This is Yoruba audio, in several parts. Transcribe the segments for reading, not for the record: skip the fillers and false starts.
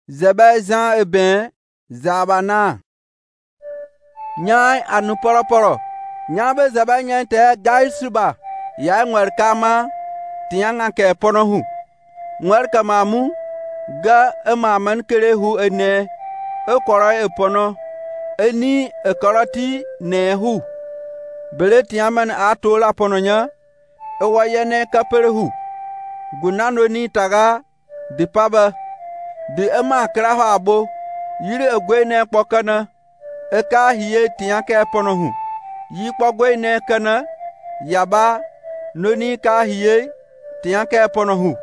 Zebe Jean e ben zabana. Nyai anu poro. Nyabe zebe nyen te gai suba. Ya ngwer kama tianga ke pono hu. Ngwer kama mu ga man kere hu ene. E koro e pono. Eni e koroti ne hu. Bele tiamen ato la pono nya. E wayene kapere hu. Gunano ni taga di paba. Di ema kraho abo. Yiri egwe ne pokana. Eka hiye tianke pono hu. Yi pogwe ne kana. Yaba noni ka hiye tianke pono hu.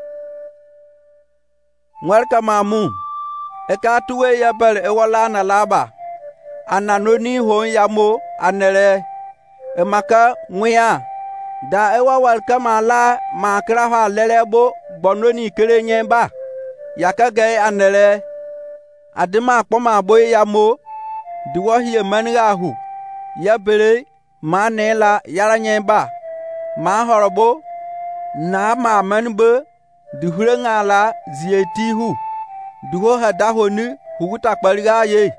Ngwarka mamu. Eka tuwe yabel ewala na laba. Ananoni hon yamo anere. Emaka nguya. Da ewa welkama la makraho lelebo bononi kere nyemba. Yaka gay anere. Adima akpoma boy yamo. Diwo hiye maniga hu. Ya bere ma nela yara nyemba. Ma horobo. Na ma manbe. Dihure ngala zieti hu. Diho hadaho ni huguta kpaliga ye.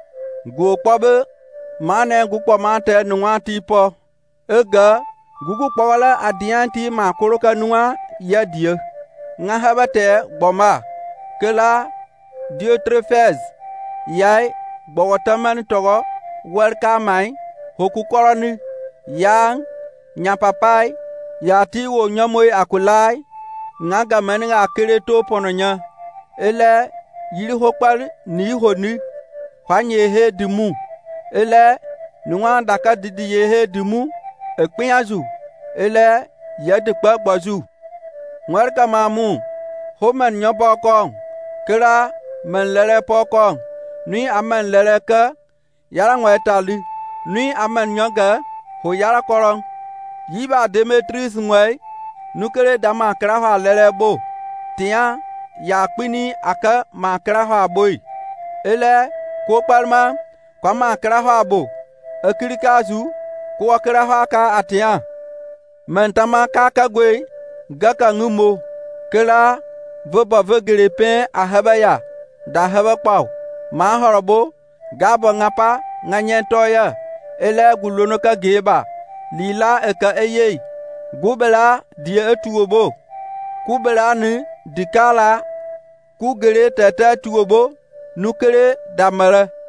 Go kpobe. Ma ne gukpo ma te nuwa tipo. Ega. Gugu kpawala adianti ma koroka nuwa ya die. Nga habate boma. Kela Diotrephes yai gbowotaman togo welka mai hoku koroni yang nyapapai yati wo nyamoi akulai ngaga menga akere to pononya ele yiri hokpal ni honi kwanye he dimu ele nuwa daka didi ye he dimu ekpinyazu ele yedikpa gbozu welka mamu homen nyoboko kera men lere pokong ni amen lere ka yara ngwetali ni amen nyoga ho yara korong yiba Demetris ngwe nukere dama kraha lere bo tia ya kpini aka ma kraha boy ele ko palma kwa ma kraha bo akirikazu ko kraha ka atia mentama ka kagwe gaka ngumo kela voba vegere pen a habaya da haba kpaw ma horobo gabo ngapa nganyentoya ele gulono ka geba lila eka eye gubela die etuobo kubela ni dikala kugere tata tuobo nukere damara